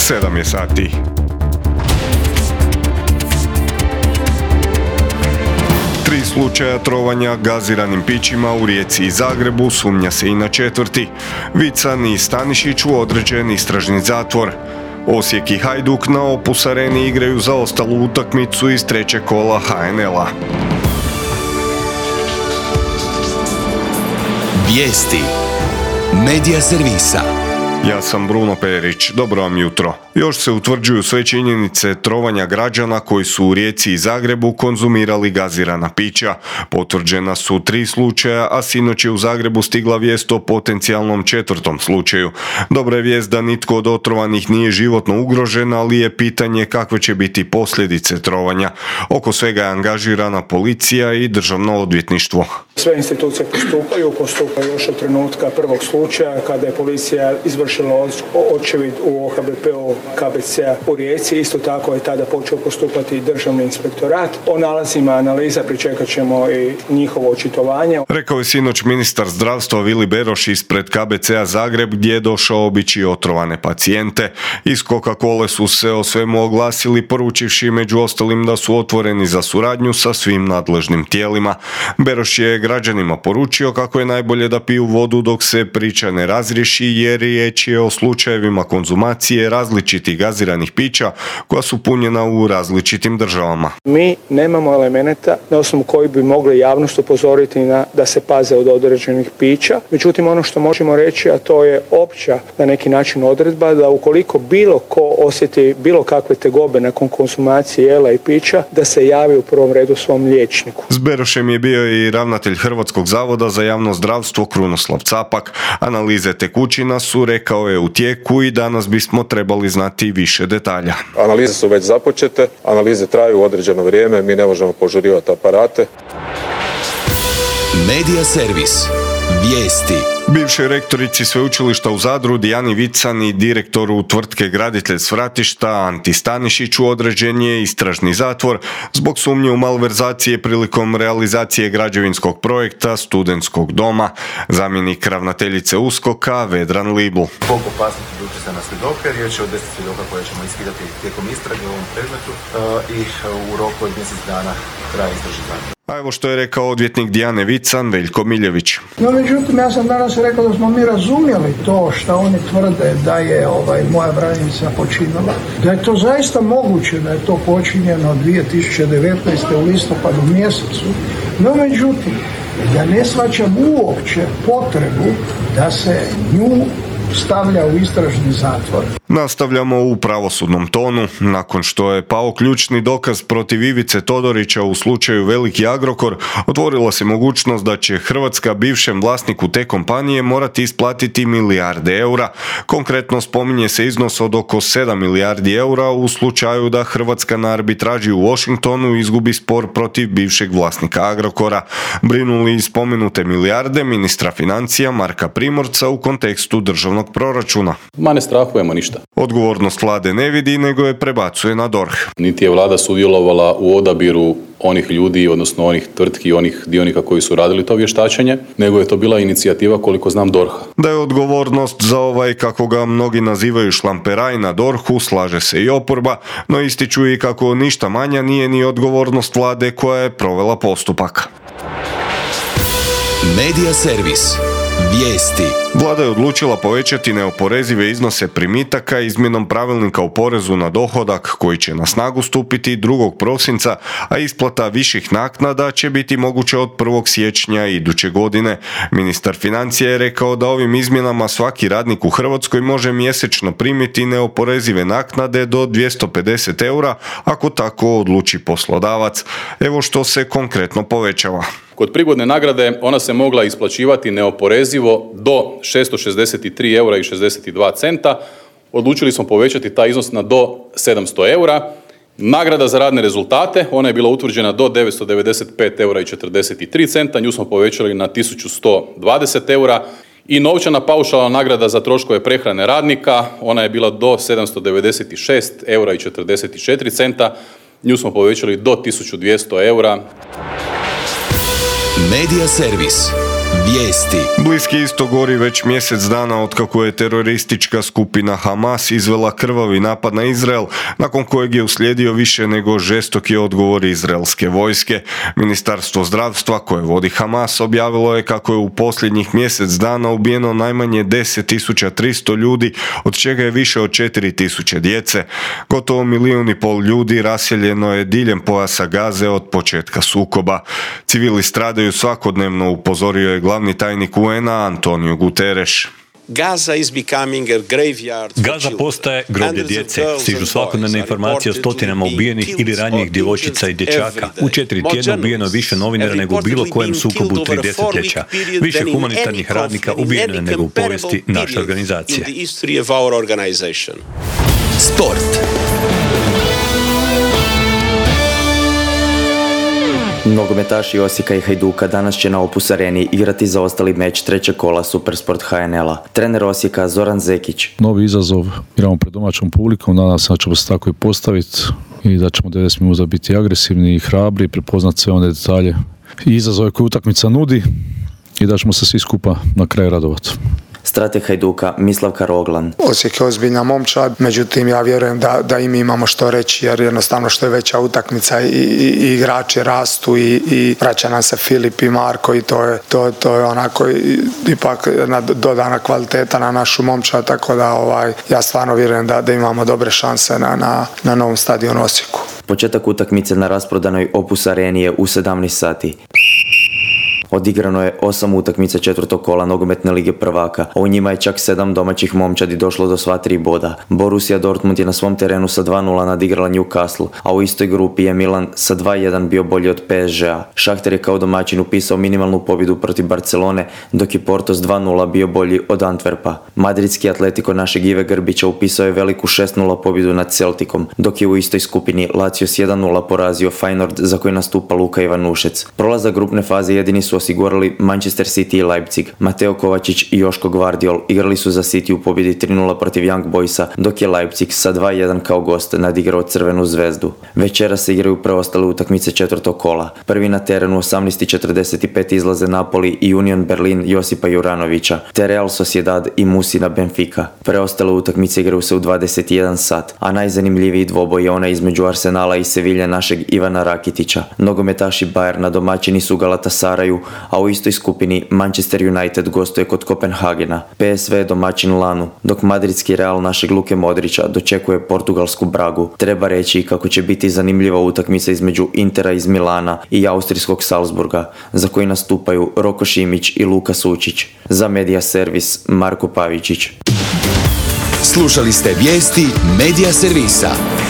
7 je sati. Tri slučaja trovanja gaziranim pićima u Rijeci i Zagrebu, sumnja se i na četvrti. Vican i Stanišiću određen istražni zatvor. Osijek i Hajduk na Opus Areni igraju zaostalu utakmicu iz trećeg kola HNL-a. Vijesti Medija servisa. Ja sam Bruno Perić, dobro vam jutro. Još se utvrđuju sve činjenice trovanja građana koji su u Rijeci i Zagrebu konzumirali gazirana pića. Potvrđena su 3 slučaja, a sinoć je u Zagrebu stigla vijest o potencijalnom 4. slučaju. Dobra je vijest da nitko od otrovanih nije životno ugrožen, ali je pitanje kakve će biti posljedice trovanja. Oko svega je angažirana policija i državno odvjetništvo. Sve institucije postupaju još od trenutka prvog slučaja kada je policija izvršila očevid u OHBP-u KBC-a u Rijeci. Isto tako je tada počeo postupati Državni inspektorat. O nalazima analiza pričekat ćemo i njihovo očitovanje. Rekao je sinoć ministar zdravstva Vili Beroš ispred KBC-a Zagreb, gdje je došao obići otrovane pacijente. Iz Coca-Cole su se o svemu oglasili, poručivši među ostalim da su otvoreni za suradnju sa svim nadležnim tijelima. Beroš je građanima poručio kako je najbolje da piju vodu dok se priča ne razriješi, jer riječ je o slučajevima konzumacije različitih gaziranih pića koja su punjena u različitim državama. Mi nemamo elemenata na osnovu koji bi mogli javnost upozoriti da se paze od određenih pića. Međutim, ono što možemo reći, a to je opća na neki način odredba, da ukoliko bilo ko osjeti bilo kakve tegobe nakon konzumacije jela i pića, da se javi u prvom redu svom liječniku. S Berošem je bio i ravnatelj Hrvatskog zavoda za javno zdravstvo Krunoslav Capak. Analize tekućina su, rekao je, u tijeku i danas bismo trebali znati više detalja. Analize su već započete, analize traju određeno vrijeme, mi ne možemo požurivati aparate. Medija servis. Vijesti. Bivšoj rektorici sveučilišta u Zadru Dijani Vican i direktoru tvrtke Graditelj Svratišta Anti Stanišiću određen je istražni zatvor zbog sumnje u malverzacije prilikom realizacije građevinskog projekta Studentskog doma. Zamjenik ravnateljice USKOK-a Vedran Libl. Zbog opasnosti da utjecaja na svjedoke, riječ je o 10 svjedoka koje ćemo ispitati tijekom istrage u ovom predmetu i u roku od mjesec dana traje istražni zatvor. A evo što je rekao odvjetnik Dijane Vican Veljko Miljević. No, međutim, ja sam danas rekao da smo mi razumjeli to što oni tvrde da je moja branica počinila. Da je to zaista moguće da je to počinjeno 2019. u listopadu mjesecu. No, međutim, ja ne shvaćam uopće potrebu da se nju stavlja u istražni zatvor. Nastavljamo u pravosudnom tonu. Nakon što je pao ključni dokaz protiv Ivice Todorića u slučaju Veliki Agrokor, otvorila se mogućnost da će Hrvatska bivšem vlasniku te kompanije morati isplatiti milijarde eura. Konkretno spominje se iznos od oko 7 milijardi eura u slučaju da Hrvatska na arbitraži u Washingtonu izgubi spor protiv bivšeg vlasnika Agrokora. Brinuli spomenute milijarde ministra financija Marka Primorca u kontekstu državnog proračuna. Ma ne strahujemo ništa. Odgovornost vlade ne vidi, nego je prebacuje na DORH. Niti je vlada sudjelovala u odabiru onih ljudi, odnosno onih tvrtki, onih dionika koji su radili to vještačenje, nego je to bila inicijativa, koliko znam, DORH-a. Da je odgovornost za kako ga mnogi nazivaju šlamperaj na DORH-u, slaže se i oporba, no ističu i kako ništa manja nije ni odgovornost vlade koja je provela postupak. Medija servis. Vijesti. Vlada je odlučila povećati neoporezive iznose primitaka izmjenom pravilnika o porezu na dohodak koji će na snagu stupiti 2. prosinca, a isplata viših naknada će biti moguće od 1. siječnja iduće godine. Ministar financija je rekao da ovim izmjenama svaki radnik u Hrvatskoj može mjesečno primiti neoporezive naknade do 250 eura ako tako odluči poslodavac. Evo što se konkretno povećava. Kod prigodne nagrade ona se mogla isplaćivati neoporezivo do 663 eura i 62 centa. Odlučili smo povećati taj iznos na do 700 eura. Nagrada za radne rezultate, ona je bila utvrđena do 995 eura i 43 centa, nju smo povećali na 1120 eura. I novčana paušalna nagrada za troškove prehrane radnika, ona je bila do 796 eura i 44 centa, nju smo povećali do 1200 eura. Medija servis. Vijesti. Bliski istok gori već mjesec dana otkako je teroristička skupina Hamas izvela krvavi napad na Izrael, nakon kojeg je uslijedio više nego žestoki odgovor izraelske vojske. Ministarstvo zdravstva koje vodi Hamas objavilo je kako je u posljednjih mjesec dana ubijeno najmanje 10.300 ljudi, od čega je više od 4.000 djece. Gotovo 1,5 milijuna ljudi raseljeno je diljem pojasa Gaze od početka sukoba. Civili stradaju svakodnevno, upozorio je glavni tajnik UN-a Antonio Guterres. Gaza postaje groblje djece. Stižu svakodnevne informacije o stotinama ubijenih ili ranjenih djevojčica i dječaka. U 4 tjedna ubijeno je više novinara nego u bilo kojem sukobu 3 desetljeća. Više humanitarnih radnika ubijeno je nego u povijesti naše organizacije. Sport. Nogometaši Osijeka i Hajduka danas će na Opus Areni igrati zaostali meč trećeg kola Supersport HNL-a. Trener Osijeka Zoran Zekić. Novi izazov, igramo pred domaćom publikom, nadam se da ćemo se tako i postaviti i da ćemo 90 minuta biti agresivni i hrabri i prepoznati sve one detalje i izazove koje utakmica nudi i da ćemo se svi skupa na kraju radovati. Strateg Hajduka Mislavka Roglan. Osijek je ozbiljna momčad, međutim ja vjerujem da i mi imamo što reći, jer jednostavno što je veća utakmica i igrači rastu i vraća nam se Filip i Marko i to je onako ipak jedna dodana kvaliteta na našu momčad, tako da ja stvarno vjerujem da imamo dobre šanse na novom stadionu Osijeku. Početak utakmice na rasprodanoj Opus Areni je u 17 sati. Odigrano je 8 utakmica četvrtog kola nogometne lige prvaka, a u njima je čak 7 domaćih momčadi došlo do sva 3 boda. Borussia Dortmund je na svom terenu sa 2:0 nadigrala Newcastle, a u istoj grupi je Milan sa 2:1 bio bolji od PSG-a. Šahter je kao domaćin upisao minimalnu pobjedu protiv Barcelone, dok je Porto s 2:0 bio bolji od Antwerpa. Madridski Atletico našeg Ive Grbića upisao je veliku 6:0 pobjedu nad Celticom, dok je u istoj skupini Lazio s 1:0 porazio Feyenoord, za koji nastupa Luka Ivanušec. Prolazak grupne faze jedini su osigurali Manchester City i Leipzig. Mateo Kovačić i Joško Gvardiol igrali su za City u pobjedi 3:0 protiv Young Boysa, dok je Leipzig sa 2:1 kao gost nadigrao Crvenu zvezdu. Večera se igraju preostale utakmice četvrtog kola. Prvi na terenu 18:45 izlaze Napoli i Union Berlin Josipa Juranovića, te Real Sociedad i Musina Benfica. Preostale utakmice igraju se u 21 sat, a najzanimljiviji dvoboj je onaj između Arsenala i Sevilje našeg Ivana Rakitića. Nogometaši Bayerna domaćini su Galatasaraju, a u istoj skupini Manchester United gostuje kod Kopenhagena. PSV je domaćin Lanu, dok madridski Real našeg Luke Modrića dočekuje portugalsku Bragu. Treba reći kako će biti zanimljiva utakmica između Intera iz Milana i austrijskog Salzburga, za koji nastupaju Roko Šimić i Luka Sučić. Za Media Servis Marko Pavičić. Slušali ste vijesti Media Servisa.